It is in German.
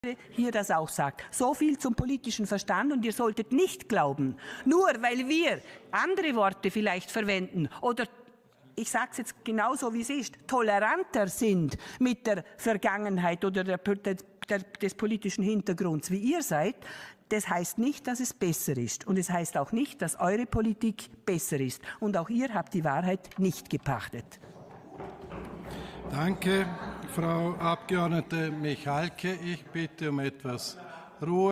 hier das auch sagt. So viel zum politischen Verstand, und ihr solltet nicht glauben, nur weil wir andere Worte vielleicht verwenden oder, ich sage es jetzt genauso wie es ist, toleranter sind mit der Vergangenheit oder des politischen Hintergrunds, wie ihr seid, das heißt nicht, dass es besser ist. Und es heißt auch nicht, dass eure Politik besser ist. Und auch ihr habt die Wahrheit nicht gepachtet. Danke, Frau Abgeordnete Michalke. Ich bitte um etwas Ruhe.